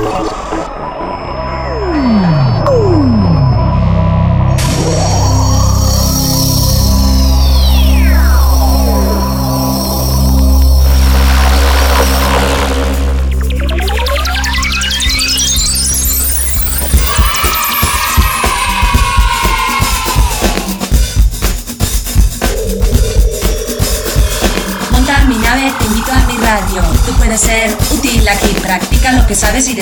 Te invito a mi radio. Tú puedes ser útil aquí, practica lo que sabes y